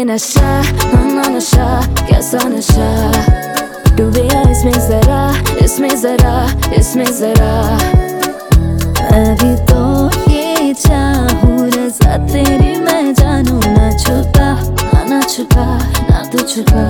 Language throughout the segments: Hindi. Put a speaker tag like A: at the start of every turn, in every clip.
A: ये नशा, माना नशा, कैसा नशा। डूबे या इसमें जरा, इसमें जरा, इसमें जरा। अभी तो ये चाहूं रज़ा तेरी मैं जानू, ना छुपा, ना छुपा, ना तू छुपा।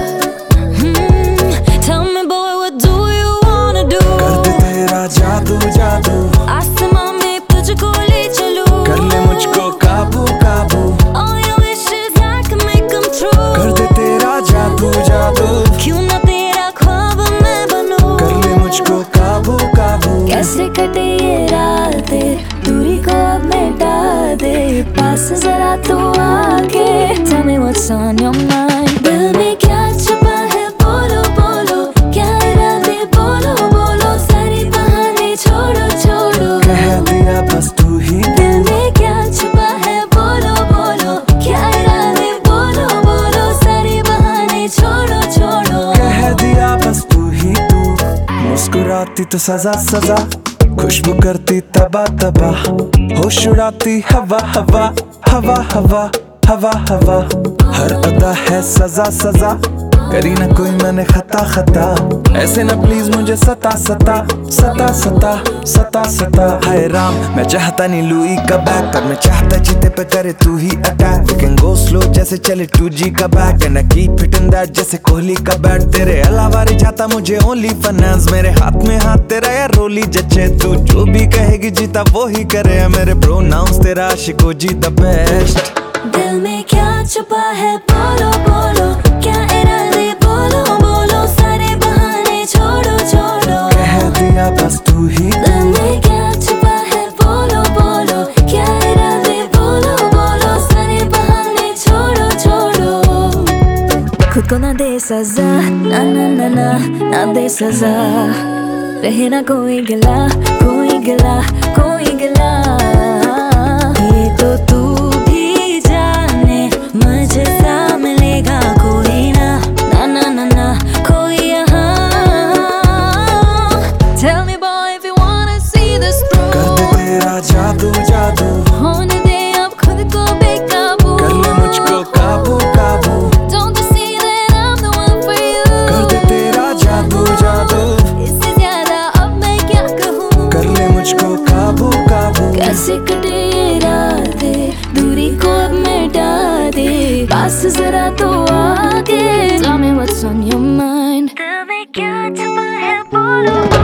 A: Tell me boy what do you wanna do?
B: कर दे तेरा जादू जादू,
A: आसमां में तुझको ले चलूं।
B: कर ले मुझको काबू काबू,
A: All your wishes I can make them true।
B: कर दे तेरा जादू जादू,
A: क्यों ना तेरा ख्वाब मैं बनूं।
B: कर ले मुझको काबू काबू।
A: कैसे कटे ये रातें, दूरी को अब मिटा दे। पास जरा तो आके Tell me what's on your mind। दिल में क्या छुपा है बोलो बोलो, क्या इरादे बोलो बोलो। सारे बहाने छोड़ो छोड़ो,
B: कह दिया बस तू ही।
A: दिल में क्या छुपा है बोलो बोलो, क्या इरादे बोलो बोलो। सारे बहाने छोड़ो छोड़ो,
B: कह दिया बस तू ही तू। मुस्कुराती तो सजा सजा, खुशबू करती तबा तबा। होश उड़ाती हवा हवा, हवा हवा, हवा हवा। हर अदा है सजा सजा, करी ना कोई मैंने खता खता। ऐसे ना प्लीज मुझे सता सता, सता सता, सता सता। हाय राम मैं चाहता नहीं लुई का बैक, पर मैं चाहता जीते पे करे तू ही अटैक। कैन गो स्लो जैसे चले 2G का back, and I keep it in that जैसे कोहली का बैट। तेरे अलावा रे जाता मुझे ओनली फाइनेंस, मेरे हाथ में हाथ तेरा या रोली जचे। तू जो भी कहेगी जीता वो ही करे, मेरे प्रोनाउंस तेरा आशिको जी द बेस्ट।
A: दिल में क्या छुपा है बोलो बोलो, क्या इरादे बोलो बोलो। सारे बहाने छोड़ो छोड़ो,
B: कह दिया बस तू ही।
A: दिल में क्या छुपा है बोलो बोलो, क्या इरादे बोलो बोलो। सारे बहाने छोड़ो छोड़ो, खुद को ना दे सजा, ना ना ना ना, ना दे सजा। रहे ना कोई गिला, कोई गिला, कोई गिला। ये तो तू भी जाने, मुझे सा मिलेगा कोई ना, ना ना ना ना, कोई यहाँ। Tell me boy if you wanna see this through।
B: कर दे तेरा जादू जादू,
A: होने दे अब खुद को बेकाबू।
B: कर ले मुझको काबू काबू।
A: Don't you see that I'm the one for you।
B: कर दे तेरा जादू जादू,
A: इससे ज्यादा अब मैं क्या कहूँ।
B: कर ले मुझको काबू काबू।
A: कैसे कटे ये रातें, दूरी को अब मिटा दे। पास जरा तो आके Tell me what's on your mind। दिल में क्या छुपा है बोलो।